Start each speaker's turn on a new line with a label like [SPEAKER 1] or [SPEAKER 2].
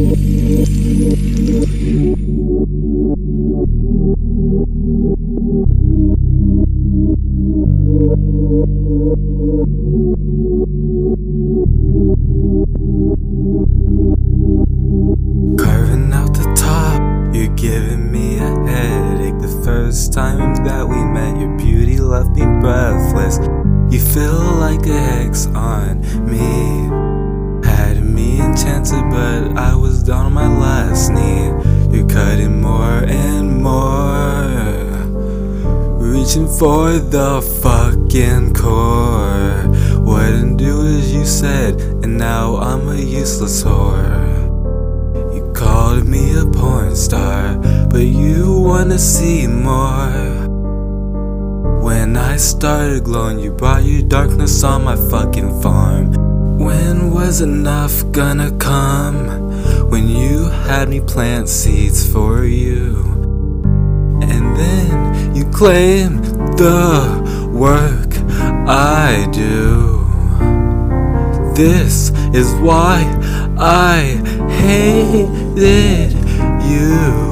[SPEAKER 1] Carving out the top, you're giving me a headache. The first time that we met, your beauty left me breathless. You feel like a hex on me, had me enchanted, but I was down on my last knee. You're cutting more and more, reaching for the fucking core. Wouldn't do as you said, and now I'm a useless whore. You called me a porn star, but you wanna see more. When I started glowing, you brought your darkness on my fucking farm. When was enough gonna come? When you had me plant seeds for you, and then you claim the work I do. This is why I hated you.